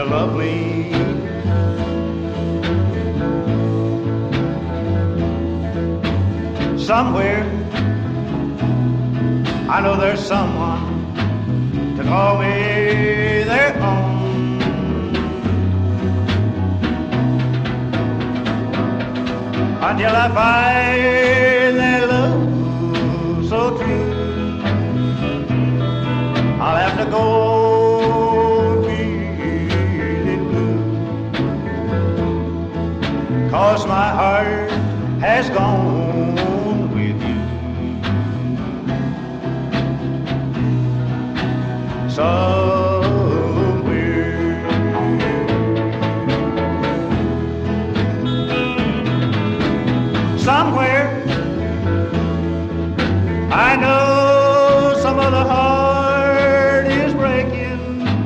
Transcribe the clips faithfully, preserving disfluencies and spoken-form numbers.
love me. Somewhere, I know there's someone to call me their own. Until I find that love so true, I'll have to go feeling blue, 'cause my heart has gone with you. Somewhere, somewhere, I know some of the heart is breaking,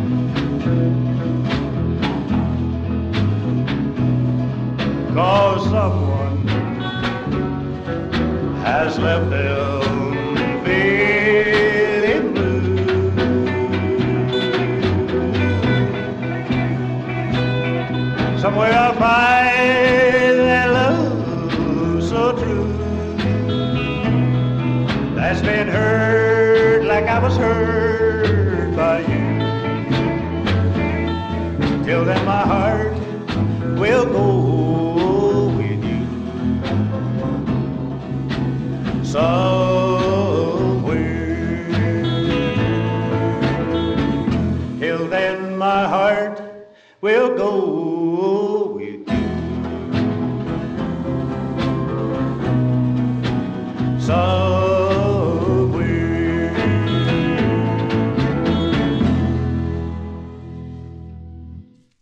'cause someone has left them feeling blue. Somewhere I'll find that love so true, that's been hurt like I was hurt by you. Till then my heart will go with you. Somewhere, till then my heart will go with you.